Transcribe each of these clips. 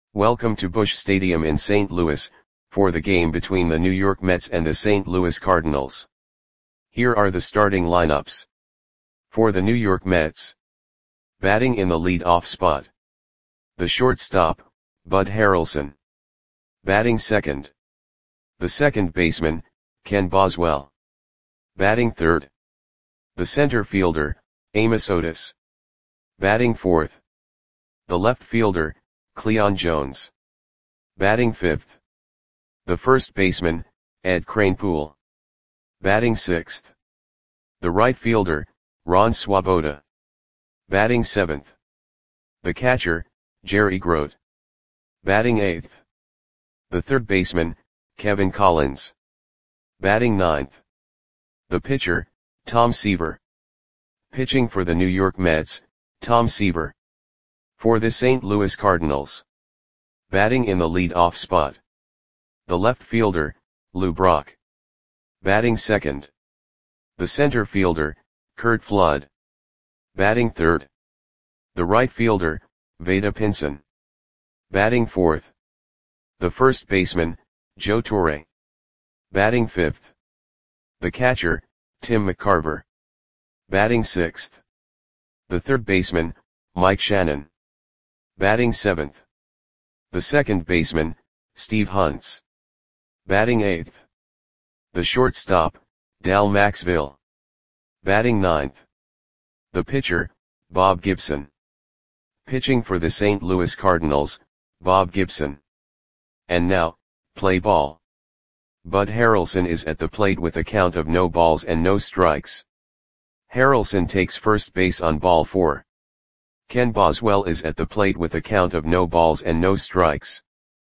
Welcome to Busch Stadium in St. Louis, for the game between the New York Mets and the St. Louis Cardinals. Here are the starting lineups. For the New York Mets. Batting in the lead-off spot. The shortstop, Bud Harrelson. Batting second. The second baseman, Ken Boswell. Batting third. The center fielder, Amos Otis. Batting fourth. The left fielder, Cleon Jones. Batting fifth. The first baseman, Ed Kranepool. Batting sixth. The right fielder, Ron Swoboda. Batting seventh. The catcher, Jerry Grote. Batting eighth. The third baseman, Kevin Collins. Batting ninth. The pitcher, Tom Seaver. Pitching for the New York Mets, Tom Seaver. For the St. Louis Cardinals. Batting in the lead-off spot. The left fielder, Lou Brock. Batting second. The center fielder, Curt Flood. Batting third. The right fielder, Vada Pinson. Batting fourth. The first baseman, Joe Torre. Batting fifth. The catcher, Tim McCarver. Batting sixth. The third baseman, Mike Shannon. Batting seventh. The second baseman, Steve Hunts. Batting eighth. The shortstop, Dal Maxville. Batting ninth. The pitcher, Bob Gibson. Pitching for the St. Louis Cardinals, Bob Gibson. And now, play ball. Bud Harrelson is at the plate with a count of no balls and no strikes. Harrelson takes first base on ball 4. Ken Boswell is at the plate with a count of no balls and no strikes.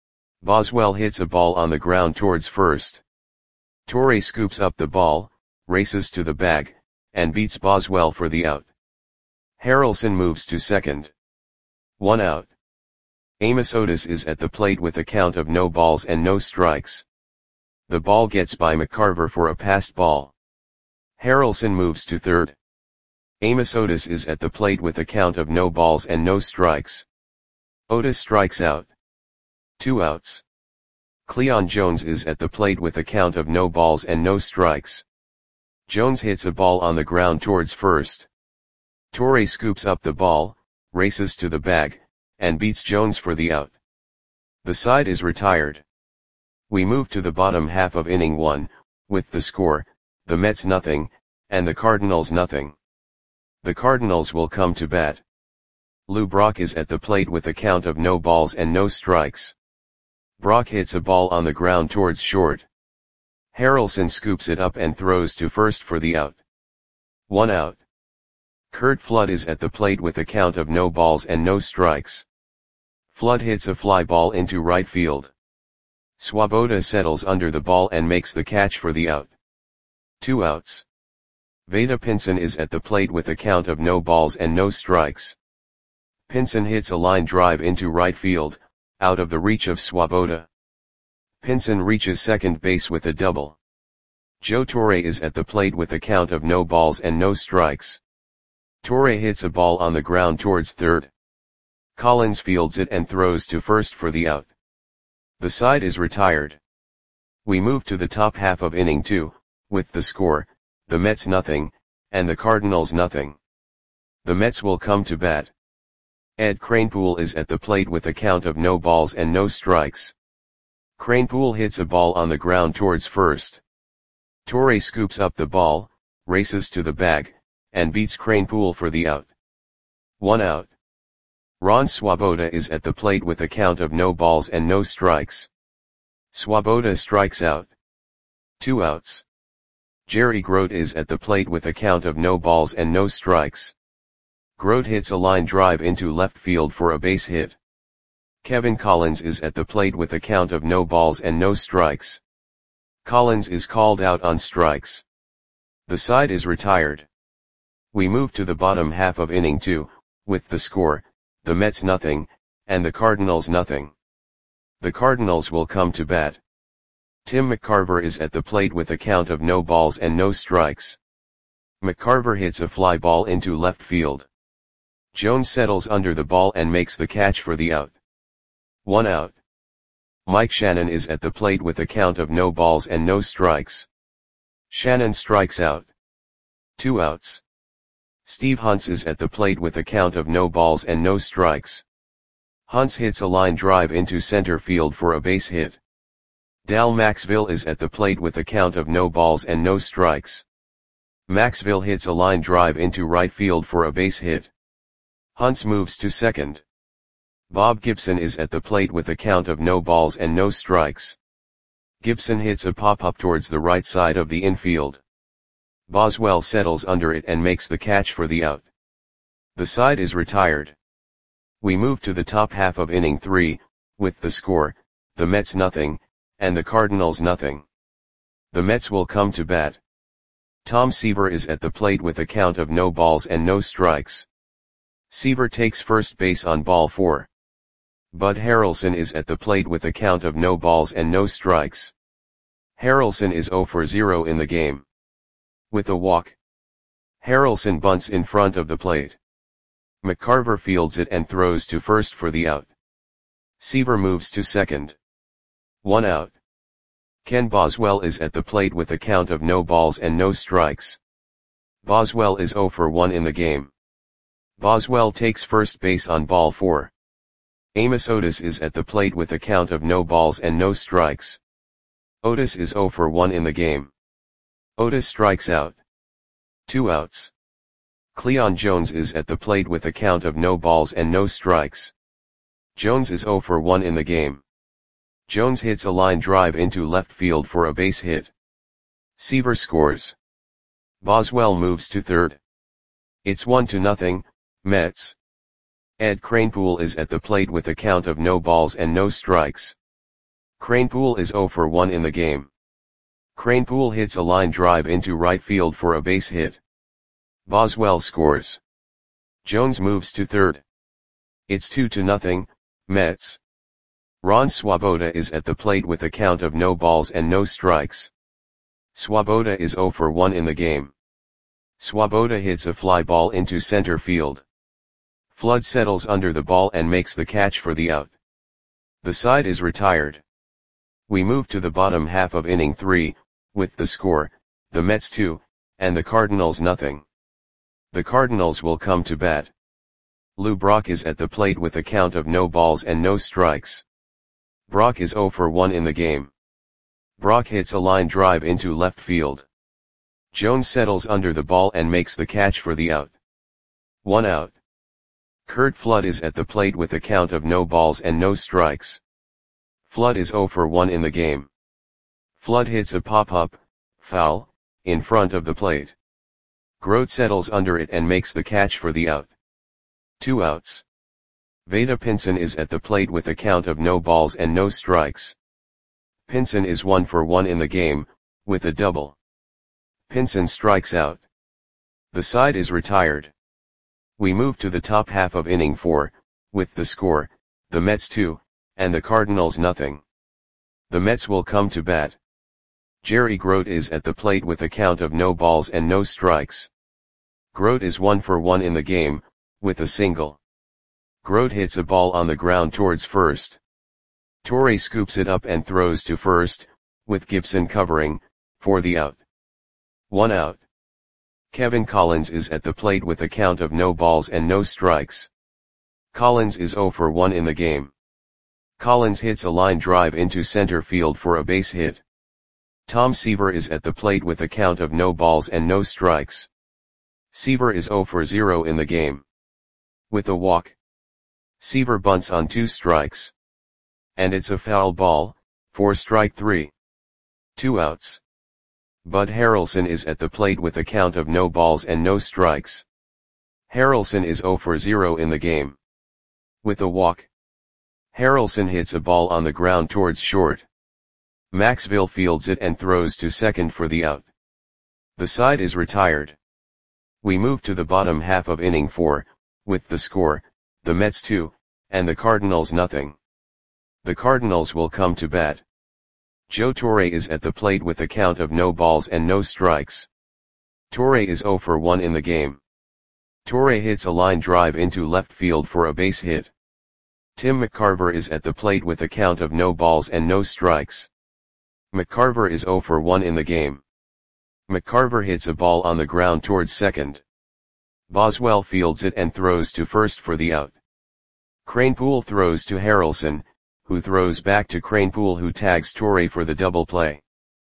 Boswell hits a ball on the ground towards first. Torre scoops up the ball, races to the bag, and beats Boswell for the out. Harrelson moves to second. 1 out. Amos Otis is at the plate with a count of no balls and no strikes. The ball gets by McCarver for a passed ball. Harrelson moves to third. Amos Otis is at the plate with a count of no balls and no strikes. Otis strikes out. 2 outs. Cleon Jones is at the plate with a count of no balls and no strikes. Jones hits a ball on the ground towards first. Torre scoops up the ball, races to the bag, and beats Jones for the out. The side is retired. We move to the bottom half of inning 1, with the score, the Mets nothing, and the Cardinals nothing. The Cardinals will come to bat. Lou Brock is at the plate with a count of no balls and no strikes. Brock hits a ball on the ground towards short. Harrelson scoops it up and throws to first for the out. 1 out. Curt Flood is at the plate with a count of no balls and no strikes. Flood hits a fly ball into right field. Swoboda settles under the ball and makes the catch for the out. 2 outs. Vada Pinson is at the plate with a count of no balls and no strikes. Pinson hits a line drive into right field, out of the reach of Swoboda. Pinson reaches second base with a double. Joe Torre is at the plate with a count of no balls and no strikes. Torre hits a ball on the ground towards third. Collins fields it and throws to first for the out. The side is retired. We move to the top half of inning 2, with the score, the Mets nothing, and the Cardinals nothing. The Mets will come to bat. Ed Kranepool is at the plate with a count of no balls and no strikes. Kranepool hits a ball on the ground towards first. Torre scoops up the ball, races to the bag, and beats Kranepool for the out. 1 out. Ron Swoboda is at the plate with a count of no balls and no strikes. Swoboda strikes out. 2 outs. Jerry Grote is at the plate with a count of no balls and no strikes. Grote hits a line drive into left field for a base hit. Kevin Collins is at the plate with a count of no balls and no strikes. Collins is called out on strikes. The side is retired. We move to the bottom half of inning 2, with the score, the Mets nothing, and the Cardinals nothing. The Cardinals will come to bat. Tim McCarver is at the plate with a count of no balls and no strikes. McCarver hits a fly ball into left field. Jones settles under the ball and makes the catch for the out. 1 out. Mike Shannon is at the plate with a count of no balls and no strikes. Shannon strikes out. 2 outs. Steve Hunts is at the plate with a count of no balls and no strikes. Hunts hits a line drive into center field for a base hit. Dal Maxville is at the plate with a count of no balls and no strikes. Maxville hits a line drive into right field for a base hit. Hunts moves to second. Bob Gibson is at the plate with a count of no balls and no strikes. Gibson hits a pop-up towards the right side of the infield. Boswell settles under it and makes the catch for the out. The side is retired. We move to the top half of inning 3, with the score, the Mets nothing, and the Cardinals nothing. The Mets will come to bat. Tom Seaver is at the plate with a count of no balls and no strikes. Seaver takes first base on ball 4. Bud Harrelson is at the plate with a count of no balls and no strikes. Harrelson is 0 for 0 in the game. With a walk, Harrelson bunts in front of the plate. McCarver fields it and throws to first for the out. Seaver moves to second. 1 out. Ken Boswell is at the plate with a count of no balls and no strikes. Boswell is 0 for 1 in the game. Boswell takes first base on ball 4. Amos Otis is at the plate with a count of no balls and no strikes. Otis is 0 for 1 in the game. Otis strikes out. 2 outs. Cleon Jones is at the plate with a count of no balls and no strikes. Jones is 0 for 1 in the game. Jones hits a line drive into left field for a base hit. Seaver scores. Boswell moves to third. It's 1-0, Mets. Ed Kranepool is at the plate with a count of no balls and no strikes. Kranepool is 0 for 1 in the game. Kranepool hits a line drive into right field for a base hit. Boswell scores. Jones moves to third. It's 2-0, Mets. Ron Swoboda is at the plate with a count of no balls and no strikes. Swoboda is 0 for 1 in the game. Swoboda hits a fly ball into center field. Flood settles under the ball and makes the catch for the out. The side is retired. We move to the bottom half of inning 3, with the score, the Mets 2, and the Cardinals nothing. The Cardinals will come to bat. Lou Brock is at the plate with a count of no balls and no strikes. Brock is 0 for 1 in the game. Brock hits a line drive into left field. Jones settles under the ball and makes the catch for the out. 1 out. Curt Flood is at the plate with a count of no balls and no strikes. Flood is 0 for 1 in the game. Flood hits a pop-up, foul, in front of the plate. Grote settles under it and makes the catch for the out. 2 outs. Vada Pinson is at the plate with a count of no balls and no strikes. Pinson is 1 for 1 in the game, with a double. Pinson strikes out. The side is retired. We move to the top half of inning 4, with the score, the Mets 2, and the Cardinals nothing. The Mets will come to bat. Jerry Grote is at the plate with a count of no balls and no strikes. Grote is 1 for 1 in the game, with a single. Grote hits a ball on the ground towards first. Torre scoops it up and throws to first, with Gibson covering, for the out. 1 out. Kevin Collins is at the plate with a count of no balls and no strikes. Collins is 0 for 1 in the game. Collins hits a line drive into center field for a base hit. Tom Seaver is at the plate with a count of no balls and no strikes. Seaver is 0 for 0 in the game. With a walk, Seaver bunts on 2 strikes. And it's a foul ball, for strike 3. 2 outs. Bud Harrelson is at the plate with a count of no balls and no strikes. Harrelson is 0 for 0 in the game. With a walk, Harrelson hits a ball on the ground towards short. Maxville fields it and throws to second for the out. The side is retired. We move to the bottom half of inning 4, with the score, the Mets 2, and the Cardinals nothing. The Cardinals will come to bat. Joe Torre is at the plate with a count of no balls and no strikes. Torre is 0 for 1 in the game. Torre hits a line drive into left field for a base hit. Tim McCarver is at the plate with a count of no balls and no strikes. McCarver is 0 for 1 in the game. McCarver hits a ball on the ground towards second. Boswell fields it and throws to first for the out. Kranepool throws to Harrelson, who throws back to Kranepool, who tags Torre for the double play.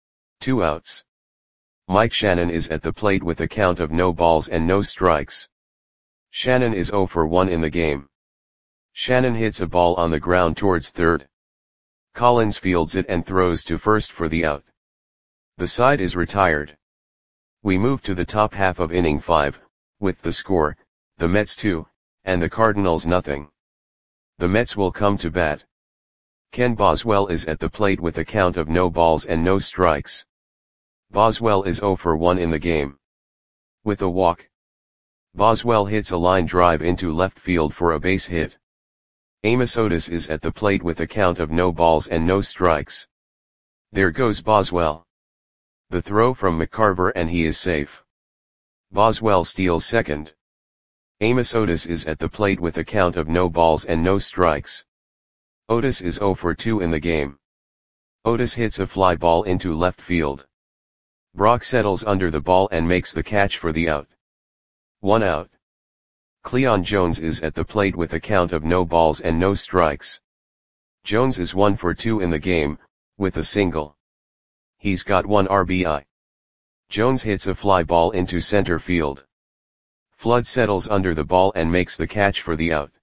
2 outs. Mike Shannon is at the plate with a count of no balls and no strikes. Shannon is 0 for 1 in the game. Shannon hits a ball on the ground towards third. Collins fields it and throws to first for the out. The side is retired. We move to the top half of inning 5, with the score, the Mets 2, and the Cardinals nothing. The Mets will come to bat. Ken Boswell is at the plate with a count of no balls and no strikes. Boswell is 0 for 1 in the game. With a walk, Boswell hits a line drive into left field for a base hit. Amos Otis is at the plate with a count of no balls and no strikes. There goes Boswell. The throw from McCarver and he is safe. Boswell steals second. Amos Otis is at the plate with a count of no balls and no strikes. Otis is 0 for 2 in the game. Otis hits a fly ball into left field. Brock settles under the ball and makes the catch for the out. 1 out. Cleon Jones is at the plate with a count of no balls and no strikes. Jones is 1 for 2 in the game, with a single. He's got 1 RBI. Jones hits a fly ball into center field. Flood settles under the ball and makes the catch for the out.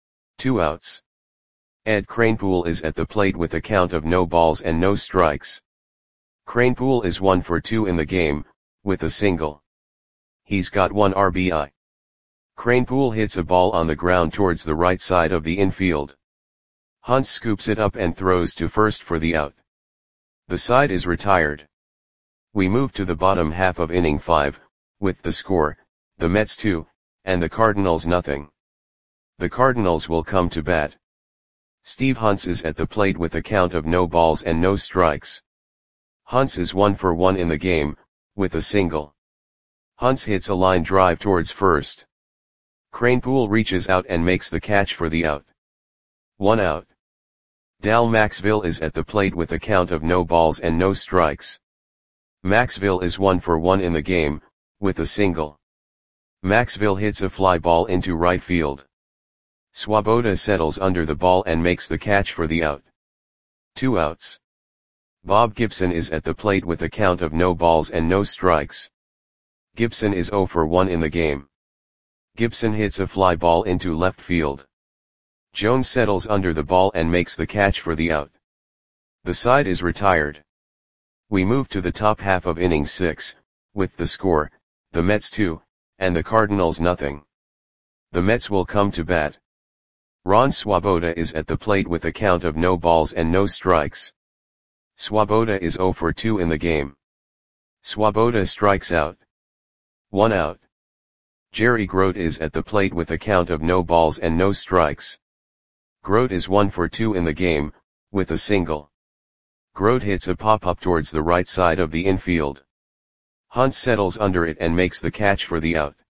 2 outs. Ed Kranepool is at the plate with a count of no balls and no strikes. Kranepool is 1 for 2 in the game, with a single. He's got 1 RBI. Kranepool hits a ball on the ground towards the right side of the infield. Hunt scoops it up and throws to first for the out. The side is retired. We move to the bottom half of inning 5, with the score, the Mets 2, and the Cardinals nothing. The Cardinals will come to bat. Steve Hunts is at the plate with a count of no balls and no strikes. Hunts is 1 for 1 in the game, with a single. Hunts hits a line drive towards first. Kranepool reaches out and makes the catch for the out. 1 out. Dal Maxville is at the plate with a count of no balls and no strikes. Maxville is 1 for 1 in the game, with a single. Maxville hits a fly ball into right field. Swoboda settles under the ball and makes the catch for the out. 2 outs. Bob Gibson is at the plate with a count of no balls and no strikes. Gibson is 0 for 1 in the game. Gibson hits a fly ball into left field. Jones settles under the ball and makes the catch for the out. The side is retired. We move to the top half of inning 6, with the score, the Mets 2, and the Cardinals nothing. The Mets will come to bat. Ron Swoboda is at the plate with a count of no balls and no strikes. Swoboda is 0 for 2 in the game. Swoboda strikes out. 1 out. Jerry Grote is at the plate with a count of no balls and no strikes. Grote is 1 for 2 in the game, with a single. Grote hits a pop-up towards the right side of the infield. Hunt settles under it and makes the catch for the out.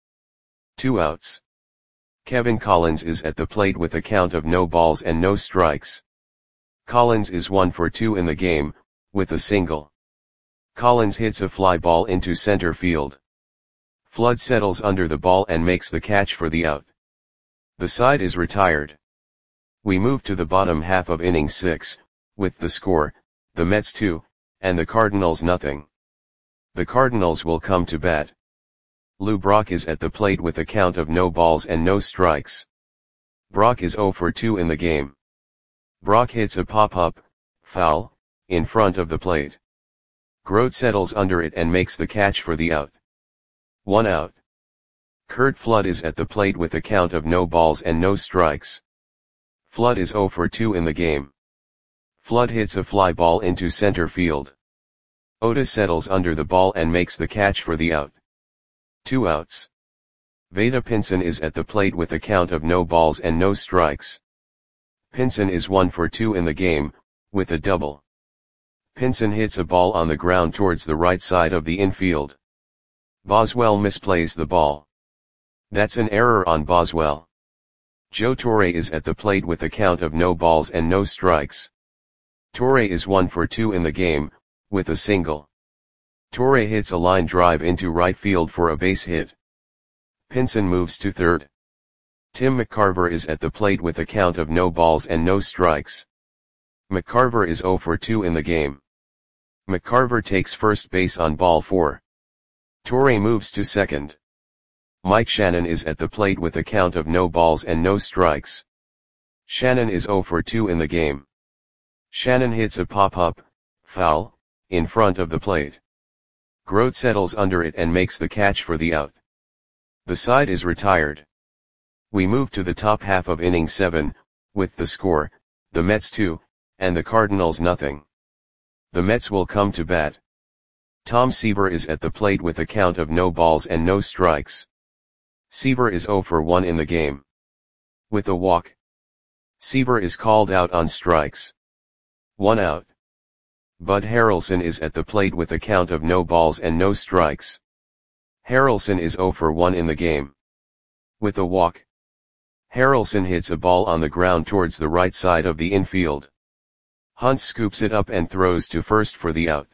2 outs. Kevin Collins is at the plate with a count of no balls and no strikes. Collins is 1 for 2 in the game, with a single. Collins hits a fly ball into center field. Flood settles under the ball and makes the catch for the out. The side is retired. We move to the bottom half of inning 6, with the score, the Mets 2, and the Cardinals nothing. The Cardinals will come to bat. Lou Brock is at the plate with a count of no balls and no strikes. Brock is 0 for 2 in the game. Brock hits a pop-up, foul, in front of the plate. Grote settles under it and makes the catch for the out. 1 out. Curt Flood is at the plate with a count of no balls and no strikes. Flood is 0 for 2 in the game. Flood hits a fly ball into center field. Otis settles under the ball and makes the catch for the out. 2 outs. Vada Pinson is at the plate with a count of no balls and no strikes. Pinson is 1 for 2 in the game, with a double. Pinson hits a ball on the ground towards the right side of the infield. Boswell misplays the ball. That's an error on Boswell. Joe Torre is at the plate with a count of no balls and no strikes. Torre is 1 for 2 in the game, with a single. Torre hits a line drive into right field for a base hit. Pinson moves to third. Tim McCarver is at the plate with a count of no balls and no strikes. McCarver is 0 for 2 in the game. McCarver takes first base on ball 4. Torre moves to second. Mike Shannon is at the plate with a count of no balls and no strikes. Shannon is 0 for 2 in the game. Shannon hits a pop-up, foul, in front of the plate. Grote settles under it and makes the catch for the out. The side is retired. We move to the top half of inning 7, with the score, the Mets 2, and the Cardinals nothing. The Mets will come to bat. Tom Seaver is at the plate with a count of no balls and no strikes. Seaver is 0 for 1 in the game. With a walk. Seaver is called out on strikes. 1 out. Bud Harrelson is at the plate with a count of no balls and no strikes. Harrelson is 0 for 1 in the game. With a walk. Harrelson hits a ball on the ground towards the right side of the infield. Hunt scoops it up and throws to first for the out.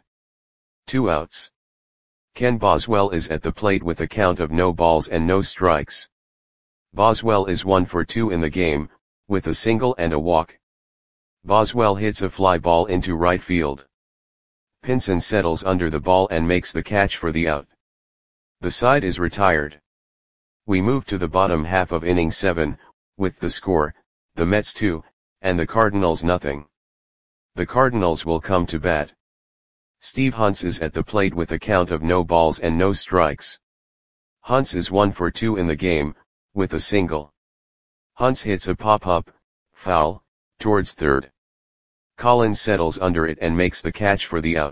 2 outs. Ken Boswell is at the plate with a count of no balls and no strikes. Boswell is 1 for 2 in the game, with a single and a walk. Boswell hits a fly ball into right field. Pinson settles under the ball and makes the catch for the out. The side is retired. We move to the bottom half of inning 7, with the score, the Mets 2, and the Cardinals nothing. The Cardinals will come to bat. Steve Hunts is at the plate with a count of no balls and no strikes. Hunts is 1 for 2 in the game, with a single. Hunts hits a pop-up, foul, towards third. Collins settles under it and makes the catch for the out.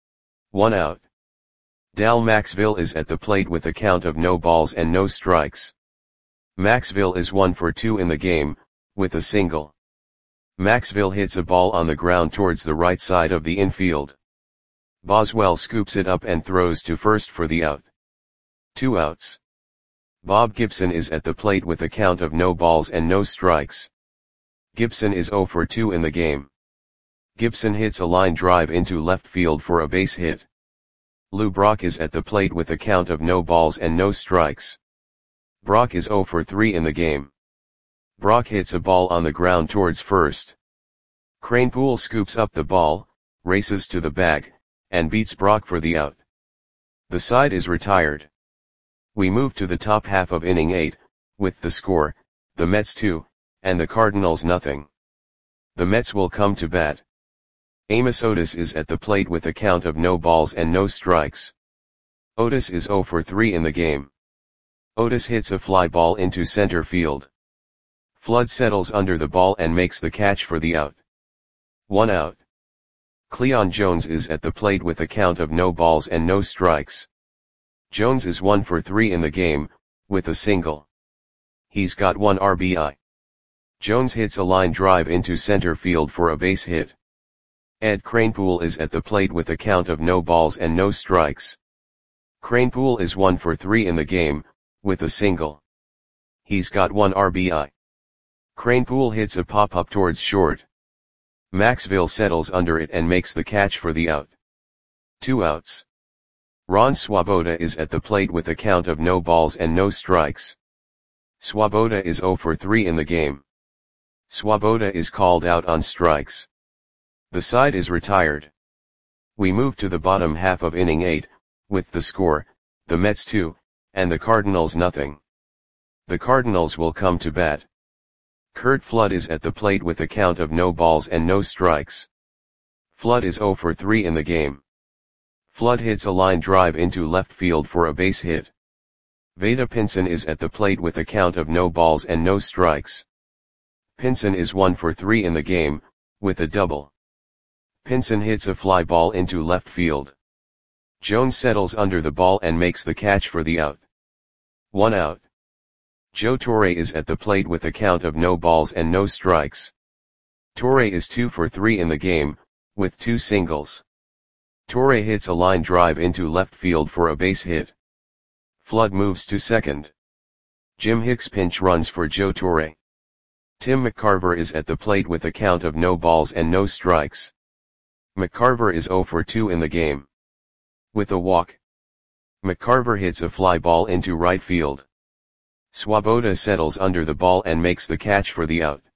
1 out. Dal Maxville is at the plate with a count of no balls and no strikes. Maxville is 1 for 2 in the game, with a single. Maxville hits a ball on the ground towards the right side of the infield. Boswell scoops it up and throws to first for the out. 2 outs. Bob Gibson is at the plate with a count of no balls and no strikes. Gibson is 0 for 2 in the game. Gibson hits a line drive into left field for a base hit. Lou Brock is at the plate with a count of no balls and no strikes. Brock is 0 for 3 in the game. Brock hits a ball on the ground towards first. Kranepool scoops up the ball, races to the bag, and beats Brock for the out. The side is retired. We move to the top half of inning 8, with the score, the Mets 2, and the Cardinals nothing. The Mets will come to bat. Amos Otis is at the plate with a count of no balls and no strikes. Otis is 0 for 3 in the game. Otis hits a fly ball into center field. Flood settles under the ball and makes the catch for the out. 1 out. Cleon Jones is at the plate with a count of no balls and no strikes. Jones is 1 for 3 in the game, with a single. He's got 1 RBI. Jones hits a line drive into center field for a base hit. Ed Kranepool is at the plate with a count of no balls and no strikes. Kranepool is 1 for 3 in the game, with a single. He's got 1 RBI. Kranepool hits a pop-up towards short. Maxville settles under it and makes the catch for the out. 2 outs. Ron Swoboda is at the plate with a count of no balls and no strikes. Swoboda is 0 for 3 in the game. Swoboda is called out on strikes. The side is retired. We move to the bottom half of inning 8, with the score, the Mets 2, and the Cardinals nothing. The Cardinals will come to bat. Curt Flood is at the plate with a count of no balls and no strikes. Flood is 0 for 3 in the game. Flood hits a line drive into left field for a base hit. Vada Pinson is at the plate with a count of no balls and no strikes. Pinson is 1 for 3 in the game, with a double. Pinson hits a fly ball into left field. Jones settles under the ball and makes the catch for the out. 1 out. Joe Torre is at the plate with a count of no balls and no strikes. Torre is 2 for 3 in the game, with 2 singles. Torre hits a line drive into left field for a base hit. Flood moves to second. Jim Hicks pinch runs for Joe Torre. Tim McCarver is at the plate with a count of no balls and no strikes. McCarver is 0 for 2 in the game. With a walk, McCarver hits a fly ball into right field. Swoboda settles under the ball and makes the catch for the out.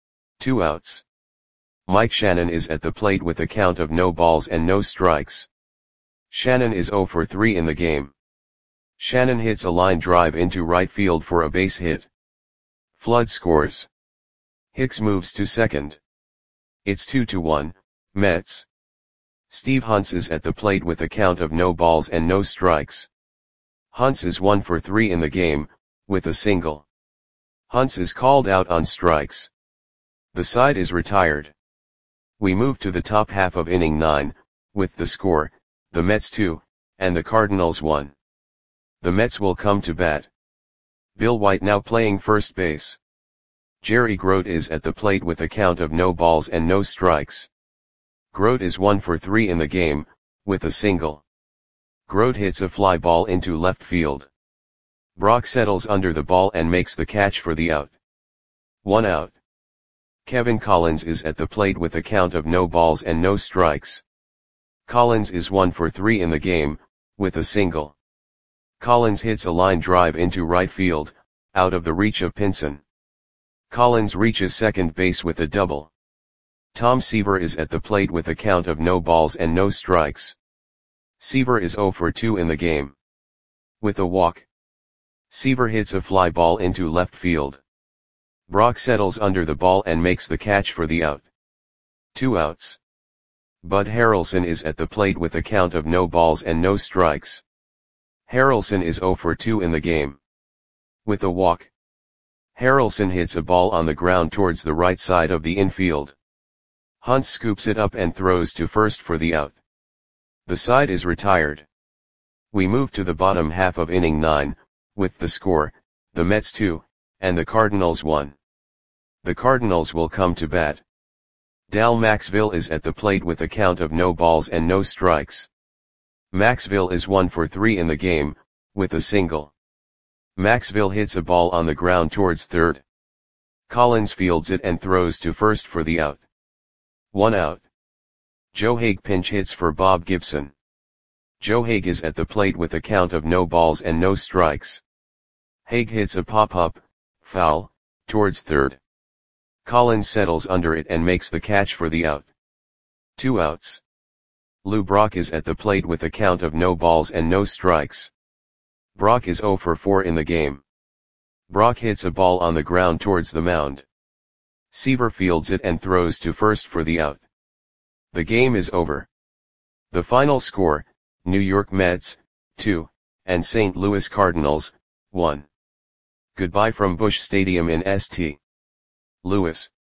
2 outs. Mike Shannon is at the plate with a count of no balls and no strikes. Shannon is 0 for 3 in the game. Shannon hits a line drive into right field for a base hit. Flood scores. Hicks moves to second. It's 2-1, Mets. Steve Hunts is at the plate with a count of no balls and no strikes. Hunts is 1 for 3 in the game, with a single. Hunts is called out on strikes. The side is retired. We move to the top half of inning 9, with the score, the Mets 2, and the Cardinals 1. The Mets will come to bat. Bill White now playing first base. Jerry Grote is at the plate with a count of no balls and no strikes. Grote is 1 for 3 in the game, with a single. Grote hits a fly ball into left field. Brock settles under the ball and makes the catch for the out. 1 out. Kevin Collins is at the plate with a count of no balls and no strikes. Collins is 1 for 3 in the game, with a single. Collins hits a line drive into right field, out of the reach of Pinson. Collins reaches second base with a double. Tom Seaver is at the plate with a count of no balls and no strikes. Seaver is 0 for 2 in the game. With a walk, Seaver hits a fly ball into left field. Brock settles under the ball and makes the catch for the out. 2 outs. Bud Harrelson is at the plate with a count of no balls and no strikes. Harrelson is 0 for 2 in the game. With a walk, Harrelson hits a ball on the ground towards the right side of the infield. Hunt scoops it up and throws to first for the out. The side is retired. We move to the bottom half of inning 9, with the score, the Mets 2, and the Cardinals 1. The Cardinals will come to bat. Dal Maxville is at the plate with a count of no balls and no strikes. Maxville is 1 for 3 in the game, with a single. Maxville hits a ball on the ground towards third. Collins fields it and throws to first for the out. 1 out. Joe Hague pinch hits for Bob Gibson. Joe Hague is at the plate with a count of no balls and no strikes. Hague hits a pop-up, foul, towards third. Collins settles under it and makes the catch for the out. 2 outs. Lou Brock is at the plate with a count of no balls and no strikes. Brock is 0 for 4 in the game. Brock hits a ball on the ground towards the mound. Seaver fields it and throws to first for the out. The game is over. The final score, New York Mets, 2, and St. Louis Cardinals, 1. Goodbye from Busch Stadium in St. Louis.